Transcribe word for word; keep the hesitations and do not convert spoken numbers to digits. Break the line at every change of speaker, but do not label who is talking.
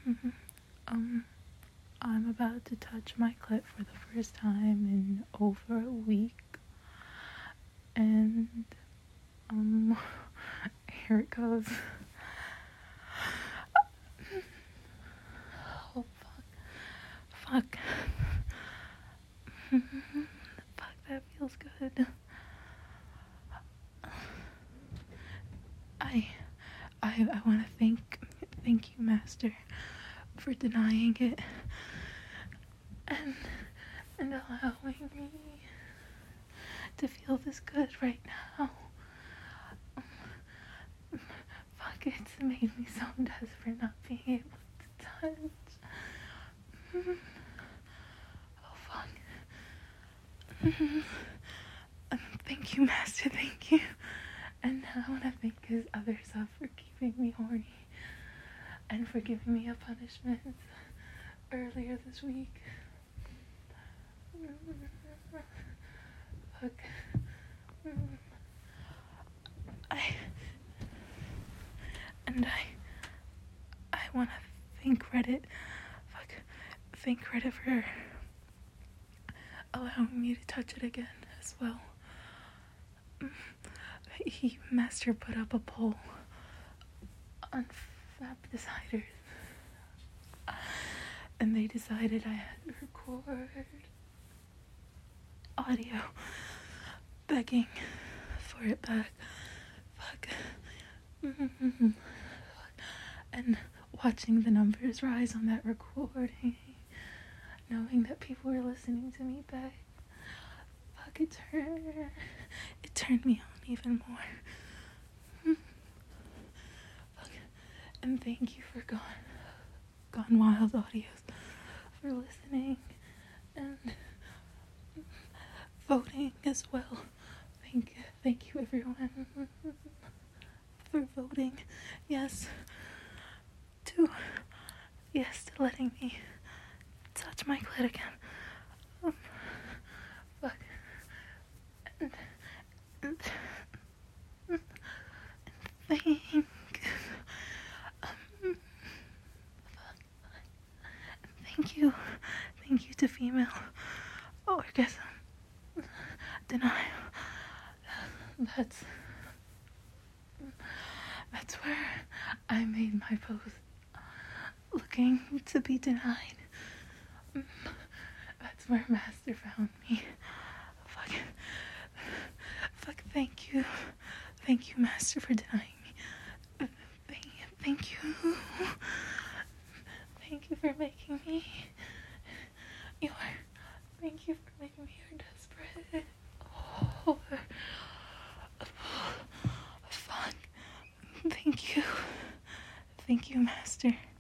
Mhm. Um, I'm about to touch my clit for the first time in over a week, and um, here it goes. Oh fuck, fuck, fuck. That feels good. I, I, I want to thank, thank you, Master, for denying it and and allowing me to feel this good right now. Fuck, it's made me so desperate not being able to touch. Oh fuck. Um, thank you, Master, thank you. And I want to thank his other self for keeping me horny and for giving me a punishment earlier this week. Fuck. I and I I want to thank Reddit. Fuck. Thank Reddit for allowing me to touch it again as well. He Master put up a poll on Fab Deciders, and they decided I had to record audio begging for it back. Fuck. And watching the numbers rise on that recording, knowing that people were listening to me beg. Fuck, it turned, it turned me on even more. Fuck. And thank you for Gone, Gone Wild Audios for listening and voting as well. Thank you, thank you everyone for voting. Yes, to yes to letting me touch my clit again. Um, fuck. And, and, and thank, um, thank you, thank you to female orgasm denial. That's that's where I made my post, looking to be denied. That's where Master found me. Fuck. Fuck, thank you. Thank you, Master, for denying me. Thank, thank you. Thank you for making me your... Thank you for making me your desperate... Oh, fuck. Thank you. Thank you, Master.